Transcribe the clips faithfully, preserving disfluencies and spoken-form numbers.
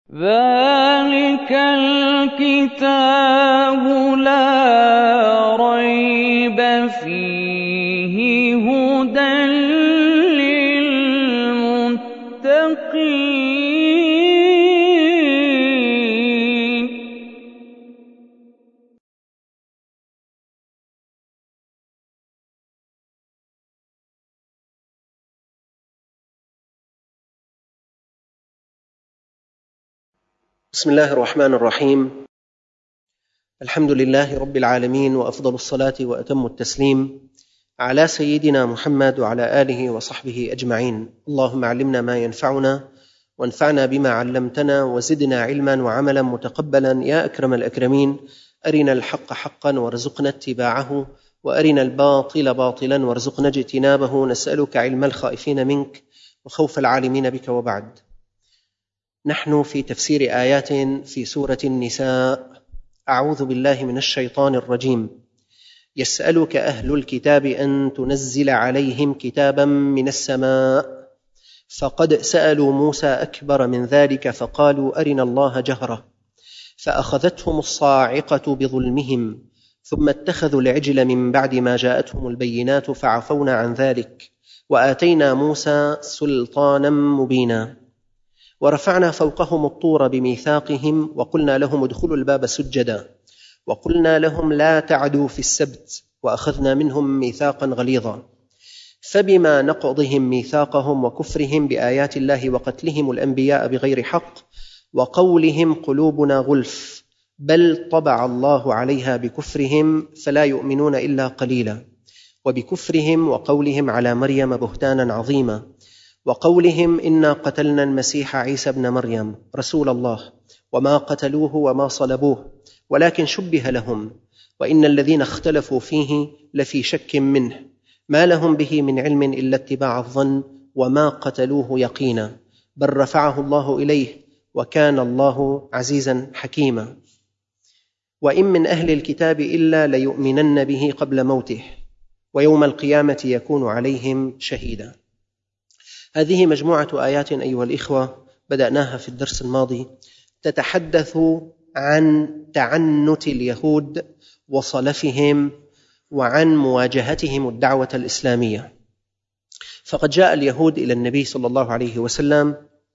ذَلِكَ الْكِتَابُ لَا رَيْبَ فِيهِ هُدًى لِّلْمُتَّقِينَ. بسم الله الرحمن الرحيم. الحمد لله رب العالمين، وأفضل الصلاة وأتم التسليم على سيدنا محمد وعلى آله وصحبه أجمعين. اللهم علمنا ما ينفعنا وانفعنا بما علمتنا وزدنا علما وعملا متقبلا يا أكرم الأكرمين. أرنا الحق حقا وارزقنا اتباعه، وأرنا الباطل باطلا وارزقنا اجتنابه. نسألك علم الخائفين منك وخوف العالمين بك. وبعد، نحن في تفسير آيات في سورة النساء. أعوذ بالله من الشيطان الرجيم. يسألك أهل الكتاب أن تنزل عليهم كتابا من السماء، فقد سألوا موسى أكبر من ذلك فقالوا أرنا الله جهرة، فأخذتهم الصاعقة بظلمهم، ثم اتخذوا العجل من بعد ما جاءتهم البينات فعفونا عن ذلك، وآتينا موسى سلطانا مبينا، ورفعنا فوقهم الطور بميثاقهم، وقلنا لهم ادخلوا الباب سجدا، وقلنا لهم لا تعدوا في السبت، وأخذنا منهم ميثاقا غليظا. فبما نقضهم ميثاقهم وكفرهم بآيات الله وقتلهم الأنبياء بغير حق وقولهم قلوبنا غلف، بل طبع الله عليها بكفرهم فلا يؤمنون إلا قليلا، وبكفرهم وقولهم على مريم بهتانا عظيما، وقولهم إنا قتلنا المسيح عيسى ابن مريم رسول الله وما قتلوه وما صلبوه ولكن شبه لهم، وإن الذين اختلفوا فيه لفي شك منه، ما لهم به من علم إلا اتباع الظن، وما قتلوه يقينا، بل رفعه الله إليه، وكان الله عزيزا حكيما. وإن من أهل الكتاب إلا ليؤمنن به قبل موته، ويوم القيامة يكون عليهم شهيدا. هذه مجموعة آيات أيها الإخوة بدأناها في الدرس الماضي، تتحدث عن تعنت اليهود وصلفهم وعن مواجهتهم الدعوة الإسلامية. فقد جاء اليهود إلى النبي صلى الله عليه وسلم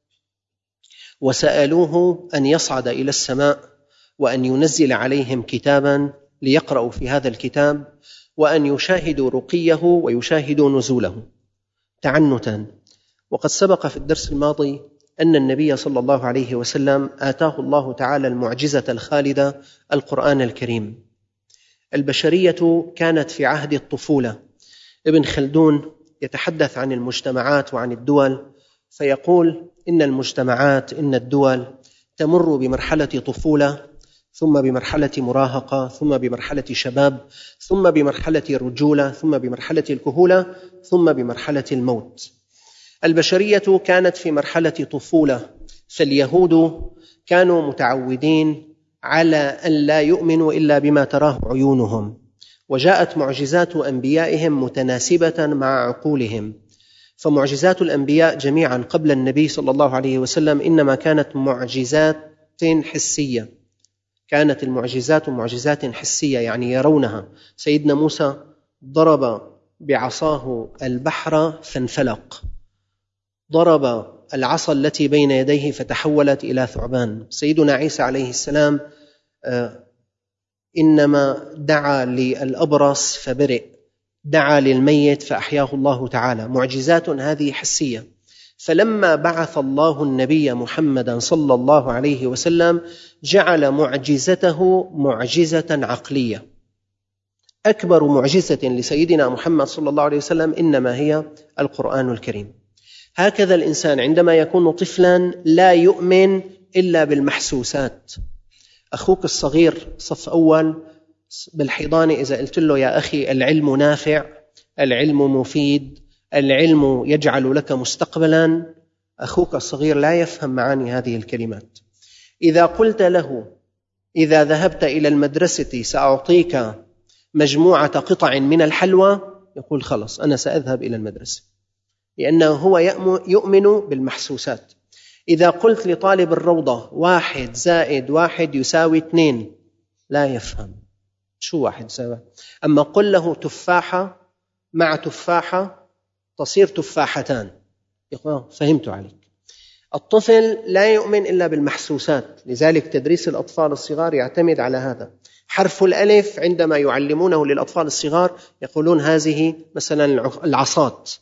وسألوه أن يصعد إلى السماء وأن ينزل عليهم كتابا ليقرأوا في هذا الكتاب، وأن يشاهدوا رقيه ويشاهدوا نزوله تعنتا. وقد سبق في الدرس الماضي أن النبي صلى الله عليه وسلم آتاه الله تعالى المعجزة الخالدة القرآن الكريم. البشرية كانت في عهد الطفولة. ابن خلدون يتحدث عن المجتمعات وعن الدول، فيقول إن المجتمعات إن الدول تمر بمرحلة طفولة، ثم بمرحلة مراهقة، ثم بمرحلة شباب، ثم بمرحلة رجولة، ثم بمرحلة الكهولة، ثم بمرحلة الموت. البشرية كانت في مرحلة طفولة، فاليهود كانوا متعودين على أن لا يؤمنوا إلا بما تراه عيونهم، وجاءت معجزات أنبيائهم متناسبة مع عقولهم. فمعجزات الأنبياء جميعا قبل النبي صلى الله عليه وسلم إنما كانت معجزات حسية، كانت المعجزات معجزات حسية، يعني يرونها. سيدنا موسى ضرب بعصاه البحر فانفلق، ضرب العصا التي بين يديه فتحولت إلى ثعبان. سيدنا عيسى عليه السلام إنما دعا للأبرص فبرئ، دعا للميت فأحياه الله تعالى. معجزات هذه حسية. فلما بعث الله النبي محمدا صلى الله عليه وسلم جعل معجزته معجزة عقلية. أكبر معجزة لسيدنا محمد صلى الله عليه وسلم إنما هي القرآن الكريم. هكذا الإنسان عندما يكون طفلا لا يؤمن إلا بالمحسوسات. أخوك الصغير صف أول بالحضانة إذا قلت له يا أخي العلم نافع، العلم مفيد، العلم يجعل لك مستقبلا، أخوك الصغير لا يفهم معاني هذه الكلمات. إذا قلت له إذا ذهبت إلى المدرسة سأعطيك مجموعة قطع من الحلوى، يقول خلص أنا سأذهب إلى المدرسة، لأنه هو يؤمن بالمحسوسات. إذا قلت لطالب الروضة واحد زائد واحد يساوي اثنين لا يفهم شو واحد يساوي. أما قل له تفاحة مع تفاحة تصير تفاحتان، يقول فهمت عليك. الطفل لا يؤمن إلا بالمحسوسات، لذلك تدريس الأطفال الصغار يعتمد على هذا. حرف الألف عندما يعلمونه للأطفال الصغار يقولون هذه مثلا العصات.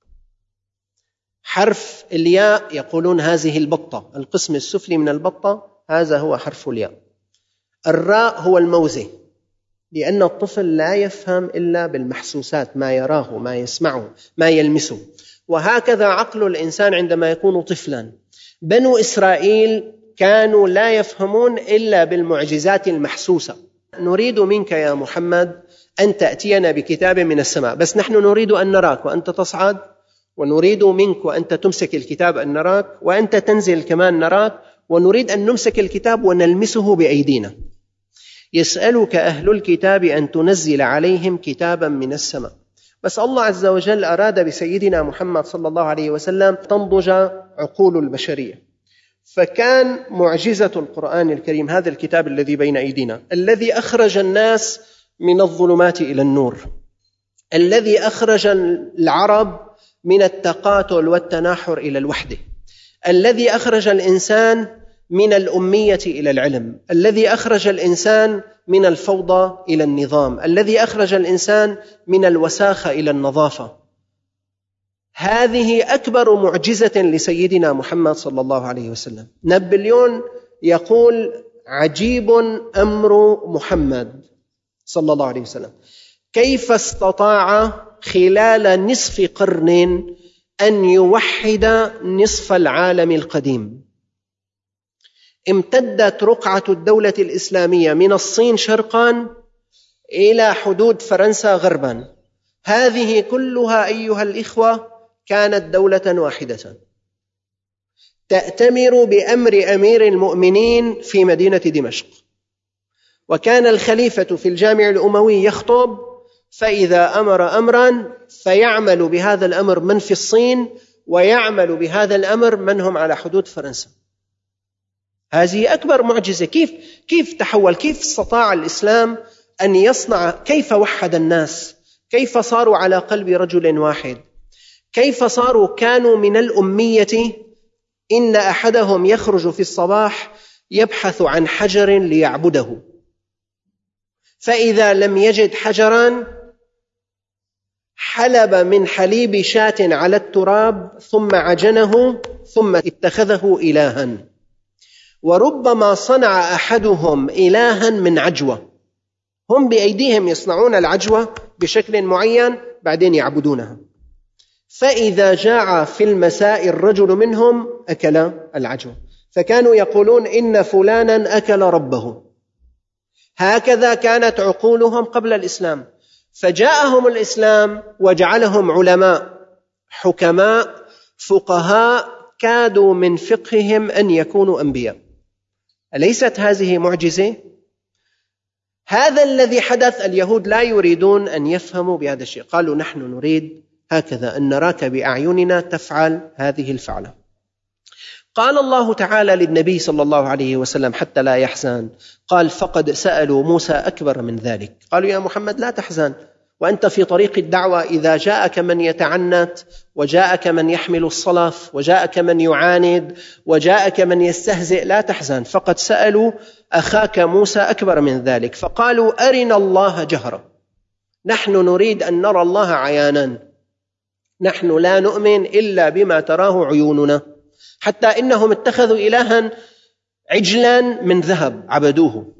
حرف الياء يقولون هذه البطة، القسم السفلي من البطة هذا هو حرف الياء. الراء هو الموزة، لأن الطفل لا يفهم إلا بالمحسوسات، ما يراه ما يسمعه ما يلمسه. وهكذا عقل الإنسان عندما يكون طفلا. بنو إسرائيل كانوا لا يفهمون إلا بالمعجزات المحسوسة. نريد منك يا محمد أن تأتينا بكتاب من السماء، بس نحن نريد أن نراك وأنت تصعد، ونريد منك وأنت تمسك الكتاب أن نراك، وأنت تنزل كمان نراك، ونريد أن نمسك الكتاب ونلمسه بأيدينا. يسألك أهل الكتاب أن تنزل عليهم كتابا من السماء. بس الله عز وجل أراد بسيدنا محمد صلى الله عليه وسلم تنضج عقول البشرية، فكان معجزة القرآن الكريم هذا الكتاب الذي بين أيدينا، الذي أخرج الناس من الظلمات إلى النور، الذي أخرج العرب من التقاتل والتناحر إلى الوحدة، الذي أخرج الإنسان من الأمية إلى العلم، الذي أخرج الإنسان من الفوضى إلى النظام، الذي أخرج الإنسان من الوساخة إلى النظافة. هذه أكبر معجزة لسيدنا محمد صلى الله عليه وسلم. نابليون يقول عجيب أمر محمد صلى الله عليه وسلم، كيف استطاع خلال نصف قرن أن يوحد نصف العالم القديم. امتدت رقعة الدولة الإسلامية من الصين شرقا إلى حدود فرنسا غربا. هذه كلها أيها الإخوة كانت دولة واحدة تأتمر بأمر أمير المؤمنين في مدينة دمشق، وكان الخليفة في الجامع الأموي يخطب، فإذا أمر أمرا فيعمل بهذا الأمر من في الصين، ويعمل بهذا الأمر من هم على حدود فرنسا. هذه أكبر معجزة. كيف كيف تحول، كيف استطاع الإسلام أن يصنع، كيف وحد الناس، كيف صاروا على قلب رجل واحد، كيف صاروا كانوا من الأمية. إن أحدهم يخرج في الصباح يبحث عن حجر ليعبده، فإذا لم يجد حجرا حلب من حليب شاة على التراب ثم عجنه ثم اتخذه إلها. وربما صنع أحدهم إلها من عجوة، هم بأيديهم يصنعون العجوة بشكل معين بعدين يعبدونها. فإذا جاع في المساء الرجل منهم أكل العجوة، فكانوا يقولون إن فلانا أكل ربه. هكذا كانت عقولهم قبل الإسلام، فجاءهم الإسلام وجعلهم علماء حكماء فقهاء كادوا من فقههم أن يكونوا أنبياء. أليست هذه معجزة؟ هذا الذي حدث. اليهود لا يريدون أن يفهموا بهذا الشيء، قالوا نحن نريد هكذا أن نراك بأعيننا تفعل هذه الفعلة. قال الله تعالى للنبي صلى الله عليه وسلم حتى لا يحزن، قال فقد سألوا موسى أكبر من ذلك. قالوا يا محمد لا تحزن، وأنت في طريق الدعوة إذا جاءك من يتعنت، وجاءك من يحمل الصلف، وجاءك من يعاند، وجاءك من يستهزئ، لا تحزن. فقد سألوا أخاك موسى أكبر من ذلك، فقالوا أرنا الله جهرا، نحن نريد أن نرى الله عيانا، نحن لا نؤمن إلا بما تراه عيوننا. حتى إنهم اتخذوا إلها عجلا من ذهب عبدوه.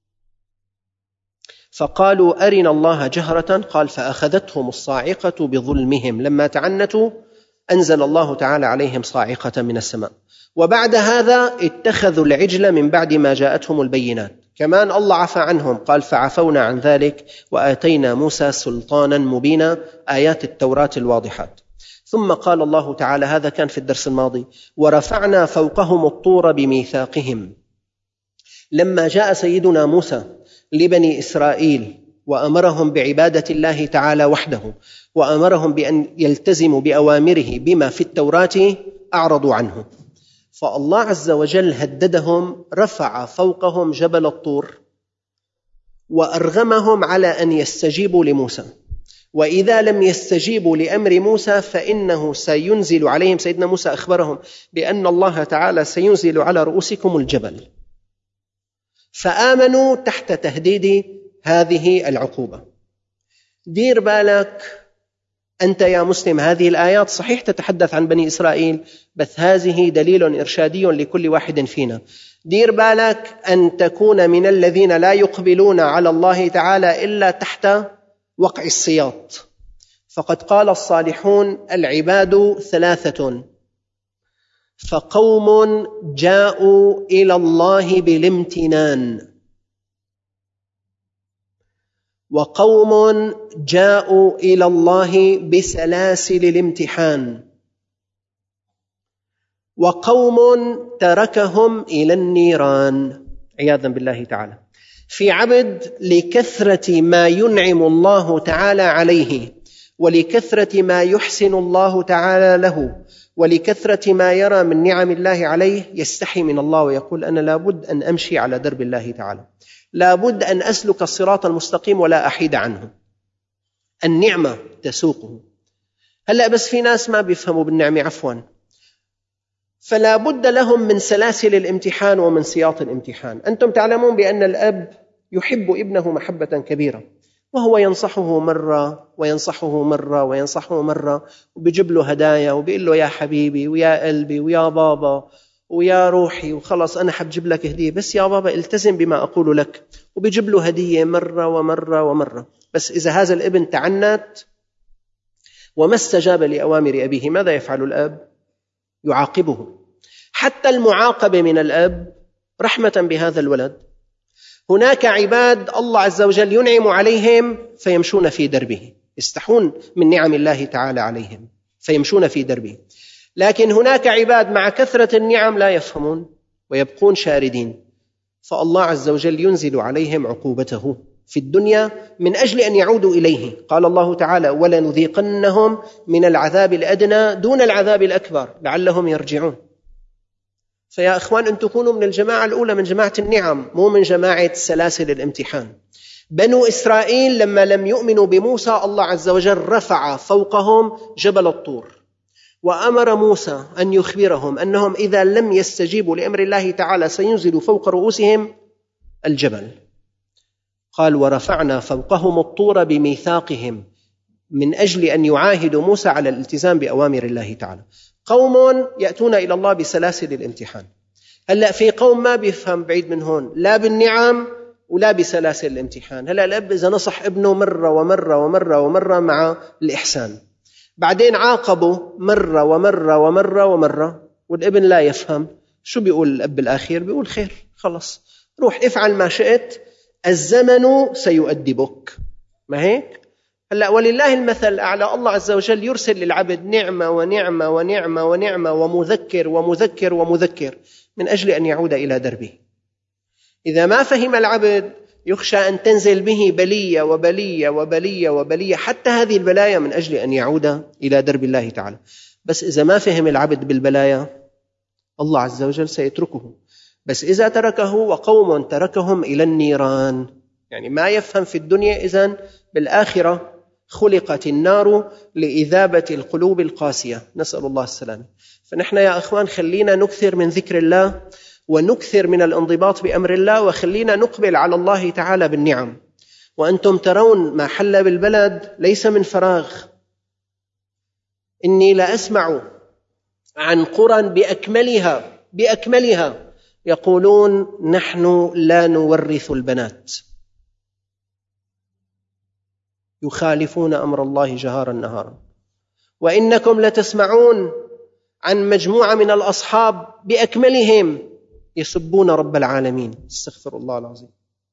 فقالوا أرنا الله جهرة، قال فأخذتهم الصاعقة بظلمهم، لما تعنتوا أنزل الله تعالى عليهم صاعقة من السماء. وبعد هذا اتخذوا العجل من بعد ما جاءتهم البينات، كمان الله عفى عنهم، قال فعفونا عن ذلك وآتينا موسى سلطانا مبينا، آيات التوراة الواضحات. ثم قال الله تعالى، هذا كان في الدرس الماضي، ورفعنا فوقهم الطور بميثاقهم. لما جاء سيدنا موسى لبني إسرائيل وأمرهم بعبادة الله تعالى وحده، وأمرهم بأن يلتزموا بأوامره بما في التوراة، أعرضوا عنه. فالله عز وجل هددهم، رفع فوقهم جبل الطور وأرغمهم على أن يستجيبوا لموسى، وإذا لم يستجيبوا لأمر موسى فإنه سينزل عليهم. سيدنا موسى أخبرهم بأن الله تعالى سينزل على رؤوسكم الجبل، فآمنوا تحت تهديد هذه العقوبة. دير بالك أنت يا مسلم، هذه الآيات صحيح تتحدث عن بني إسرائيل، بس هذه دليل إرشادي لكل واحد فينا. دير بالك أن تكون من الذين لا يقبلون على الله تعالى إلا تحت وقع السياط. فقد قال الصالحون: العباد ثلاثة، فقوم جاءوا إلى الله بالامتنان، وقوم جاءوا إلى الله بسلاسل الامتحان، وقوم تركهم إلى النيران عياذا بالله تعالى. في عبد لكثرة ما ينعم الله تعالى عليه، ولكثرة ما يحسن الله تعالى له، ولكثرة ما يرى من نعم الله عليه، يستحي من الله ويقول: أنا لابد أن أمشي على درب الله تعالى، لابد أن أسلك الصراط المستقيم ولا أحيد عنه. النعمة تسوقه. هلأ بس في ناس ما بيفهموا بالنعمة عفوا، فلا بد لهم من سلاسل الامتحان ومن سياط الامتحان. أنتم تعلمون بأن الأب يحب ابنه محبة كبيرة، وهو ينصحه مرة وينصحه مرة وينصحه مرة، وبيجيب له هدايا وبيقول له: يا حبيبي ويا قلبي ويا بابا ويا روحي، وخلص أنا حبجيب لك هدية، بس يا بابا التزم بما أقول لك. وبيجيب له هدية مرة ومرة ومرة. بس إذا هذا الابن تعنت وما استجاب لأوامر أبيه، ماذا يفعل الأب؟ يعاقبه. حتى المعاقبة من الأب رحمة بهذا الولد. هناك عباد الله عز وجل ينعم عليهم فيمشون في دربه، يستحون من نعم الله تعالى عليهم فيمشون في دربه. لكن هناك عباد مع كثرة النعم لا يفهمون ويبقون شاردين، فالله عز وجل ينزل عليهم عقوبته في الدنيا من أجل أن يعودوا إليه. قال الله تعالى: ولنذيقنهم من العذاب الأدنى دون العذاب الأكبر لعلهم يرجعون. فيا إخوان، أن تكونوا من الجماعة الأولى، من جماعة النعم، مو من جماعة سلاسل الامتحان. بنو إسرائيل لما لم يؤمنوا بموسى، الله عز وجل رفع فوقهم جبل الطور، وأمر موسى أن يخبرهم أنهم إذا لم يستجيبوا لأمر الله تعالى سينزل فوق رؤوسهم الجبل. قال: ورفعنا فوقهم الطور بميثاقهم، من أجل أن يعاهدوا موسى على الالتزام بأوامر الله تعالى. قوم يأتون إلى الله بسلاسل الامتحان. هلأ في قوم ما بيفهم بعيد من هون، لا بالنعم ولا بسلاسل الامتحان. هلأ الأب إذا نصح ابنه مرة ومرة ومرة ومرة مع الإحسان، بعدين عاقبه مرة ومرة ومرة ومرة، والابن لا يفهم، شو بيقول الأب الأخير؟ بيقول: خير، خلص روح افعل ما شئت، الزمن سيؤدبك. ما هيك؟ هلأ ولله المثل الأعلى. الله عز وجل يرسل للعبد نعمة ونعمة ونعمة ونعمة ومذكر ومذكر ومذكر من أجل أن يعود إلى دربه. إذا ما فهم العبد يخشى أن تنزل به بلية وبلية وبلية وبلية، حتى هذه البلايا من أجل أن يعود إلى درب الله تعالى. بس إذا ما فهم العبد بالبلايا الله عز وجل سيتركه. بس إذا تركه: وقوم تركهم إلى النيران، يعني ما يفهم في الدنيا، إذن بالآخرة خلقت النار لإذابة القلوب القاسية، نسأل الله السلامة. فنحن يا أخوان خلينا نكثر من ذكر الله، ونكثر من الانضباط بأمر الله، وخلينا نقبل على الله تعالى بالنعم. وأنتم ترون ما حل بالبلد ليس من فراغ. إني لا أسمع عن قرى بأكملها بأكملها يقولون: نحن لا نورث البنات، يخالفون أمر الله جهارا نهارا. وإنكم لتسمعون عن مجموعة من الأصحاب بأكملهم يسبون رب العالمين، استغفر الله العظيم.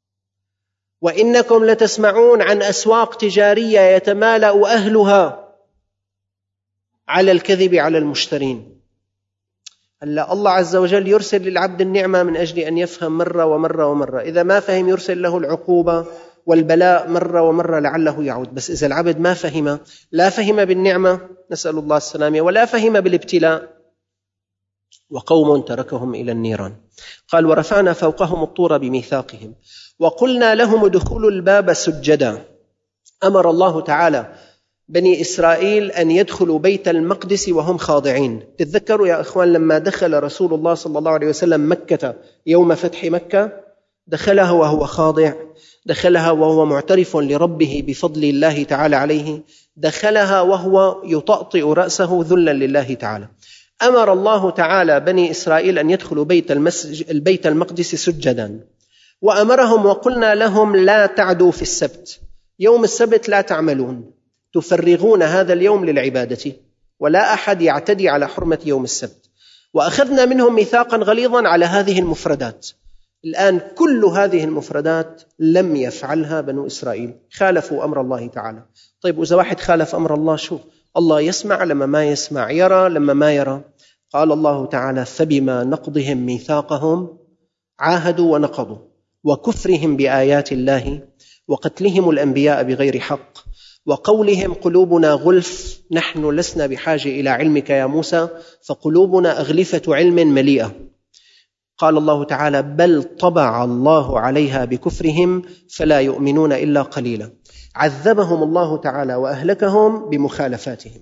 وإنكم لتسمعون عن أسواق تجارية يتمالأ أهلها على الكذب على المشترين. هلا الله عز وجل يرسل للعبد النعمة من أجل أن يفهم مرة ومرة ومرة، إذا ما فهم يرسل له العقوبة والبلاء مرة ومرة لعله يعود. بس إذا العبد ما فهم، لا فهم بالنعمة، نسأل الله السلامة، ولا فهم بالابتلاء، وقوم تركهم إلى النيران. قال ورفعنا فوقهم الطور بميثاقهم وقلنا لهم ادخلوا الباب سجدا. أمر الله تعالى بني إسرائيل أن يدخلوا بيت المقدس وهم خاضعين. تتذكروا يا أخوان لما دخل رسول الله صلى الله عليه وسلم مكة يوم فتح مكة، دخلها وهو خاضع، دخلها وهو معترف لربه بفضل الله تعالى عليه، دخلها وهو يطأطئ رأسه ذلا لله تعالى. أمر الله تعالى بني إسرائيل أن يدخلوا بيت, البيت المقدس سجدا، وأمرهم وقلنا لهم لا تعدوا في السبت، يوم السبت لا تعملون، تفرغون هذا اليوم للعبادة، ولا أحد يعتدي على حرمة يوم السبت. وأخذنا منهم ميثاقا غليظا على هذه المفردات. الآن كل هذه المفردات لم يفعلها بنو إسرائيل، خالفوا أمر الله تعالى. طيب وإذا واحد خالف أمر الله شو؟ الله يسمع لما ما يسمع، يرى لما ما يرى. قال الله تعالى فبما نقضهم ميثاقهم عاهدوا ونقضوا وكفرهم بآيات الله وقتلهم الأنبياء بغير حق وقولهم قلوبنا غلف نحن لسنا بحاجة إلى علمك يا موسى فقلوبنا أغلفة علم مليئة. قال الله تعالى بل طبع الله عليها بكفرهم فلا يؤمنون إلا قليلا. عذبهم الله تعالى وأهلكهم بمخالفاتهم.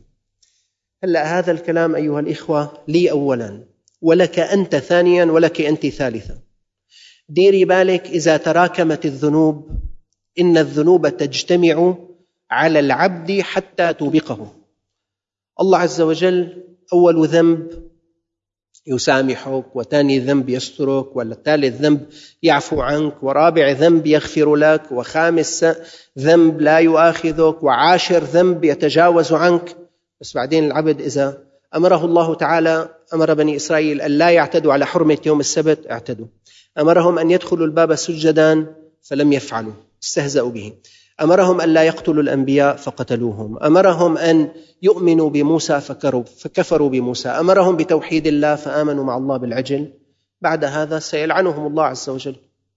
هلأ هذا الكلام أيها الإخوة لي أولا، ولك أنت ثانيا، ولك أنت ثالثا. ديري بالك إذا تراكمت الذنوب، إن الذنوب تجتمع على العبد حتى توبقه. الله عز وجل أول ذنب يسامحك، وثاني ذنب يسترك، ولا ثالث ذنب يعفو عنك، ورابع ذنب يغفر لك، وخامس ذنب لا يؤاخذك، وعاشر ذنب يتجاوز عنك. بس بعدين العبد إذا أمره الله تعالى، أمر بني إسرائيل أن لا يعتدوا على حرمة يوم السبت، اعتدوا. أمرهم أن يدخلوا الباب سجدا فلم يفعلوا، استهزأوا به. أمرهم أن لا يقتلوا الأنبياء فقتلوهم. أمرهم أن يؤمنوا بموسى فكفروا بموسى. أمرهم بتوحيد الله فآمنوا مع الله بالعجل. بعد هذا سيلعنهم الله عز وجل.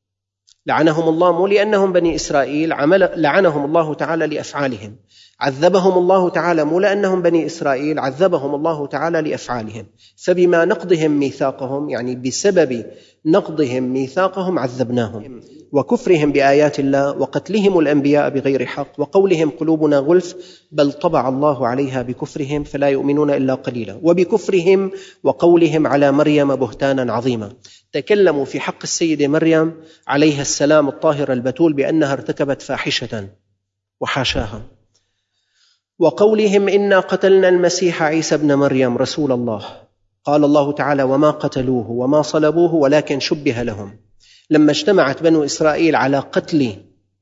لعنهم الله مو لأنهم بني إسرائيل، عمل لعنهم الله تعالى لأفعالهم. عذبهم الله تعالى مو لأنهم بني إسرائيل، عذبهم الله تعالى لأفعالهم. فبما نقضهم ميثاقهم، يعني بسبب نقضهم ميثاقهم عذبناهم، وكفرهم بآيات الله وقتلهم الأنبياء بغير حق وقولهم قلوبنا غلف بل طبع الله عليها بكفرهم فلا يؤمنون إلا قليلا، وبكفرهم وقولهم على مريم بهتانا عظيما. تكلموا في حق السيدة مريم عليها السلام الطاهرة البتول بأنها ارتكبت فاحشة وحاشاها. وقولهم إنا قتلنا المسيح عيسى ابن مريم رسول الله. قال الله تعالى وما قتلوه وما صلبوه ولكن شبه لهم. لما اجتمعت بنو إسرائيل على قتل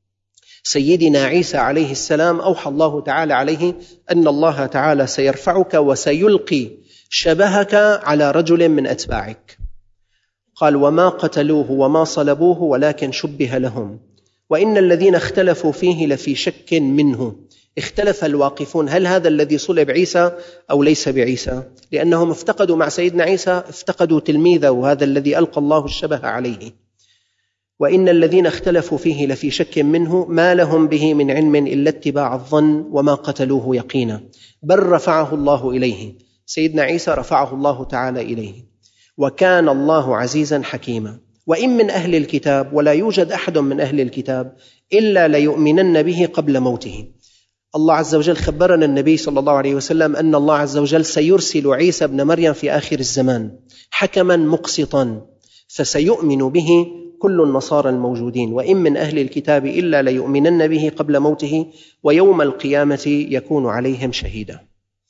سيدنا عيسى عليه السلام، أوحى الله تعالى عليه أن الله تعالى سيرفعك وسيلقي شبهك على رجل من أتباعك. قال وما قتلوه وما صلبوه ولكن شبه لهم وإن الذين اختلفوا فيه لفي شك منه. اختلف الواقفون هل هذا الذي صلب عيسى أو ليس بعيسى، لأنهم افتقدوا مع سيدنا عيسى، افتقدوا تلميذه وهذا الذي ألقى الله الشبه عليه. وإن الذين اختلفوا فيه لفي شك منه ما لهم به من علم إلا اتباع الظن وما قتلوه يقينا بل رفعه الله إليه. سيدنا عيسى رفعه الله تعالى إليه. وكان الله عزيزا حكيما. وإن من أهل الكتاب، ولا يوجد أحد من أهل الكتاب إلا ليؤمنن به قبل موته. الله عز وجل خبرنا النبي صلى الله عليه وسلم أن الله عز وجل سيرسل عيسى ابن مريم في آخر الزمان حكما مقسطا فسيؤمن به كل النصارى الموجودين. وإن من أهل الكتاب إلا ليؤمنن به قبل موته ويوم القيامة يكون عليهم شهيدا.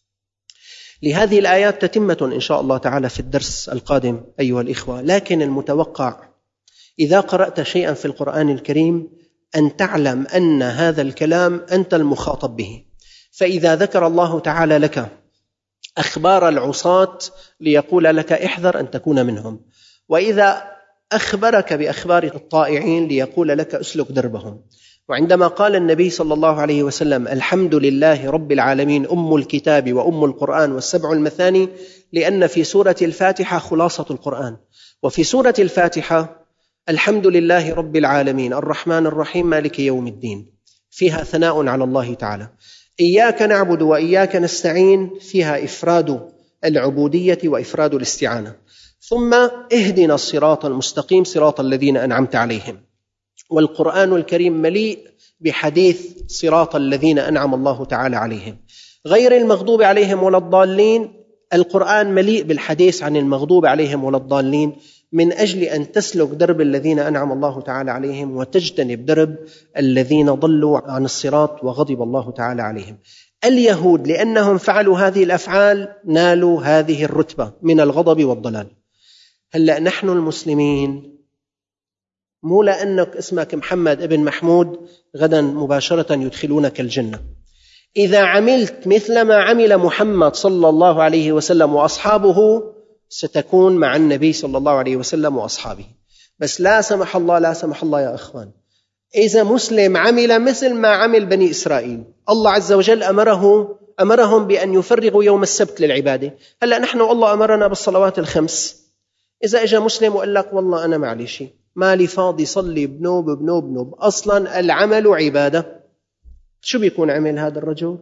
لهذه الآيات تتمة إن شاء الله تعالى في الدرس القادم أيها الإخوة. لكن المتوقع إذا قرأت شيئا في القرآن الكريم أن تعلم أن هذا الكلام أنت المخاطب به. فإذا ذكر الله تعالى لك أخبار العصاة ليقول لك احذر أن تكون منهم، وإذا أخبرك بأخبار الطائعين ليقول لك أسلك دربهم. وعندما قال النبي صلى الله عليه وسلم الحمد لله رب العالمين أم الكتاب وأم القرآن والسبع المثاني، لأن في سورة الفاتحة خلاصة القرآن. وفي سورة الفاتحة الحمد لله رب العالمين الرحمن الرحيم مالك يوم الدين، فيها ثناء على الله تعالى. إياك نعبد وإياك نستعين، فيها إفراد العبودية وإفراد الاستعانة. ثم اهدنا الصراط المستقيم صراط الذين أنعمت عليهم. والقرآن الكريم مليء بحديث صراط الذين أنعم الله تعالى عليهم، غير المغضوب عليهم ولا الضالين. القرآن مليء بالحديث عن المغضوب عليهم ولا الضالين، من أجل أن تسلك درب الذين أنعم الله تعالى عليهم وتجتنب درب الذين ضلوا عن الصراط وغضب الله تعالى عليهم. اليهود لأنهم فعلوا هذه الأفعال نالوا هذه الرتبة من الغضب والضلال. هلأ نحن المسلمين مو لأنك اسمك محمد ابن محمود غدا مباشرة يدخلونك الجنة. إذا عملت مثل ما عمل محمد صلى الله عليه وسلم وأصحابه ستكون مع النبي صلى الله عليه وسلم وأصحابه. بس لا سمح الله لا سمح الله يا أخوان، إذا مسلم عمل مثل ما عمل بني إسرائيل، الله عز وجل أمره أمرهم بأن يفرغوا يوم السبت للعبادة. هلأ نحن الله أمرنا بالصلوات الخمس، إذا إجا مسلم وقال لك والله أنا معلش مالي فاضي صلي بنوب بنوب بنوب، أصلا العمل عبادة، شو بيكون عمل هذا الرجل؟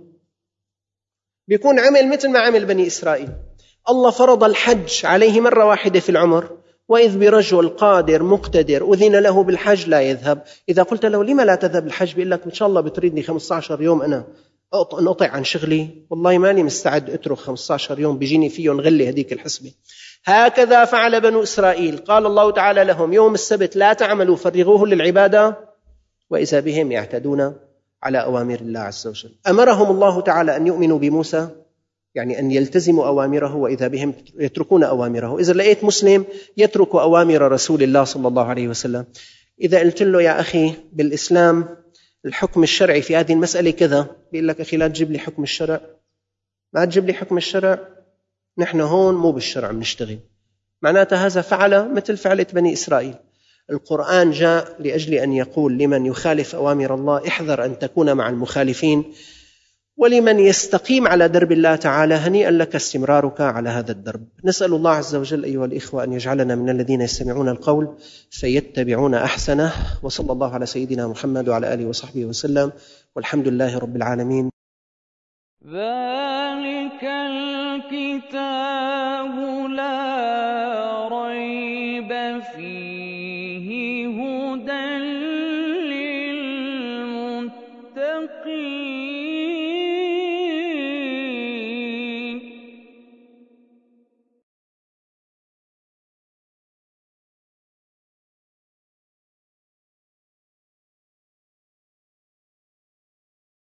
بيكون عمل مثل ما عمل بني إسرائيل. الله فرض الحج عليه مرة واحدة في العمر، وإذ برجل قادر مقتدر أذن له بالحج لا يذهب. إذا قلت له لما لا تذهب الحج بيقول لك إن شاء الله بتريدني خمسة عشر يوم أنا أنقطع عن شغلي، والله ماني مستعد أترك خمسة عشر يوم بيجيني فيهم غلي هديك الحسبة. هكذا فعل بنو إسرائيل، قال الله تعالى لهم يوم السبت لا تعملوا فرغوه للعبادة، وإذا بهم يعتدون على أوامر الله عز وجل. أمرهم الله تعالى أن يؤمنوا بموسى، يعني أن يلتزموا أوامره، وإذا بهم يتركون أوامره. إذا لقيت مسلم يترك أوامر رسول الله صلى الله عليه وسلم، إذا قلت له يا أخي بالإسلام الحكم الشرعي في هذه المسألة كذا، بيقول لك أخي لا تجيب لي حكم الشرع، ما تجيب لي حكم الشرع، نحن هون مو بالشرع بنشتغل. معناتها هذا فعل مثل فعلة بني إسرائيل. القرآن جاء لأجل أن يقول لمن يخالف أوامر الله احذر أن تكون مع المخالفين، ولمن يستقيم على درب الله تعالى هنيئا لك استمرارك على هذا الدرب. نسأل الله عز وجل أيها الإخوة أن يجعلنا من الذين يستمعون القول فيتبعون أحسنه، وصلى الله على سيدنا محمد وعلى آله وصحبه وسلم، والحمد لله رب العالمين. ذلك الكتاب لا ريب فيه